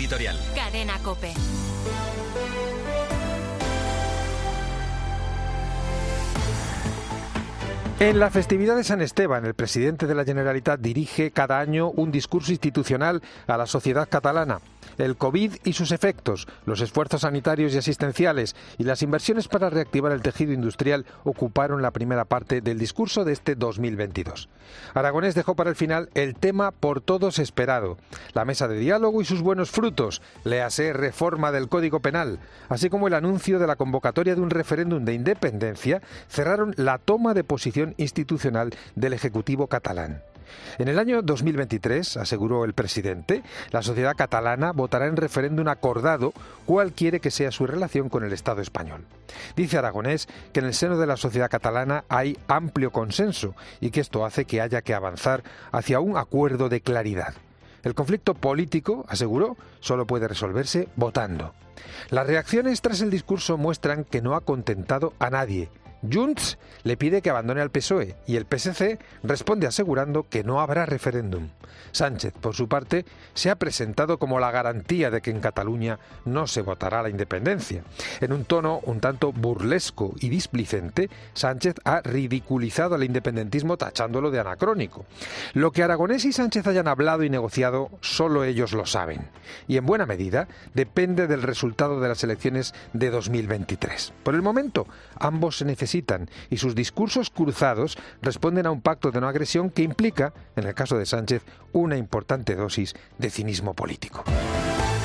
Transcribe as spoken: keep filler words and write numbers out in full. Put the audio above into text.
editorial. Cadena COPE. En la festividad de San Esteban, el presidente de la Generalitat dirige cada año un discurso institucional a la sociedad catalana. El COVID y sus efectos, los esfuerzos sanitarios y asistenciales y las inversiones para reactivar el tejido industrial ocuparon la primera parte del discurso de este dos mil veintidós. Aragonés dejó para el final el tema por todos esperado, la mesa de diálogo y sus buenos frutos, léase reforma del Código Penal, así como el anuncio de la convocatoria de un referéndum de independencia, cerraron la toma de posición institucional del Ejecutivo catalán. En el año dos mil veintitrés, aseguró el presidente, la sociedad catalana votará en referéndum acordado cuál quiere que sea su relación con el Estado español. Dice Aragonés que en el seno de la sociedad catalana hay amplio consenso y que esto hace que haya que avanzar hacia un acuerdo de claridad. El conflicto político, aseguró, solo puede resolverse votando. Las reacciones tras el discurso muestran que no ha contentado a nadie. Junts le pide que abandone al P S O E y el P S C responde asegurando que no habrá referéndum. Sánchez, por su parte, se ha presentado como la garantía de que en Cataluña no se votará la independencia. En un tono un tanto burlesco y displicente, Sánchez ha ridiculizado al independentismo tachándolo de anacrónico. Lo que Aragonés y Sánchez hayan hablado y negociado, solo ellos lo saben. Y en buena medida depende del resultado de las elecciones de dos mil veintitrés. Por el momento, ambos se necesitan y sus discursos cruzados responden a un pacto de no agresión que implica, en el caso de Sánchez, una importante dosis de cinismo político.